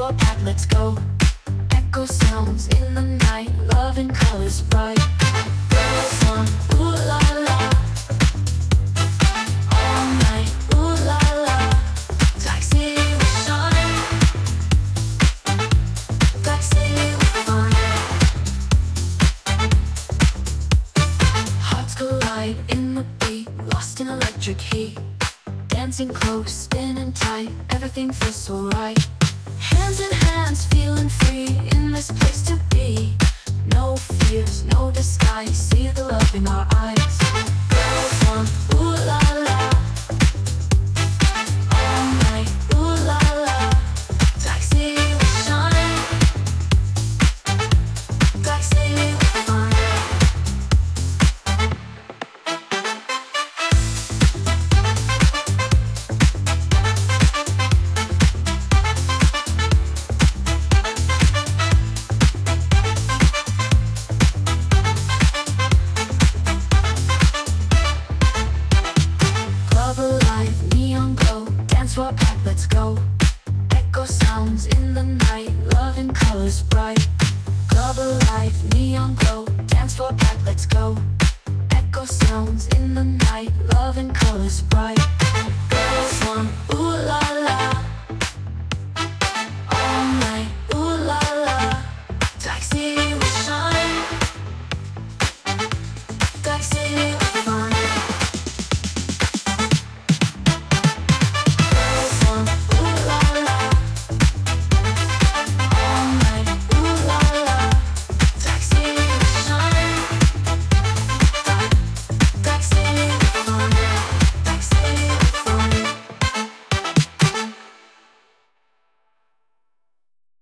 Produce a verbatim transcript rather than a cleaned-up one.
floor packed, let's go. Echo sounds in the night, love in colors bright. Girls on, ooh la la, all night, ooh la la. Dark City we shine, Dark City we fun. Hearts collide in the beat, lost in electric heat. Dancing close, spinning tight, everything feels so right. Hands in hands, feeling free, in this place to be. No fears, no disguise, see the love in our eyes. Girls on, ooh la la, all night, ooh la la. Dark City we shine, Dark City we fun. Club alive, neon glow, dance floor packed, let's go. Echo sounds in the night, love in colors bright. Club alive, neon glow, dance floor packed, let's go. Echo sounds in the night, love in colors bright. Girls on, ooh la la,